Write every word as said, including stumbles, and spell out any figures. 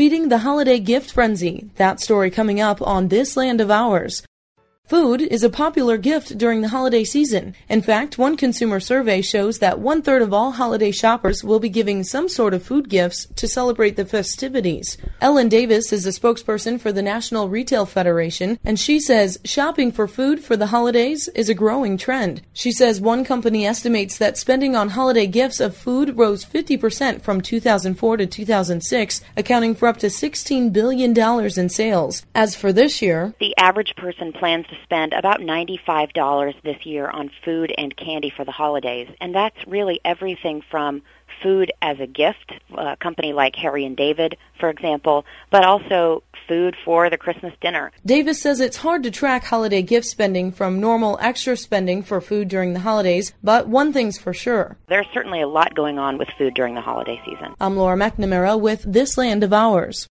feeding the holiday gift frenzy. That story coming up on This Land of Ours. Food is a popular gift during the holiday season. In fact, one consumer survey shows that one-third of all holiday shoppers will be giving some sort of food gifts to celebrate the festivities. Ellen Davis is a spokesperson for the National Retail Federation, and she says shopping for food for the holidays is a growing trend. She says one company estimates that spending on holiday gifts of food rose fifty percent from two thousand four to two thousand six, accounting for up to sixteen billion dollars in sales. As for this year, the average person plans to spend about ninety-five dollars this year on food and candy for the holidays, and that's really everything from food as a gift, a company like Harry and David, for example, but also food for the Christmas dinner. Davis says it's hard to track holiday gift spending from normal extra spending for food during the holidays, but one thing's for sure. There's certainly a lot going on with food during the holiday season. I'm Laura McNamara with This Land of Ours.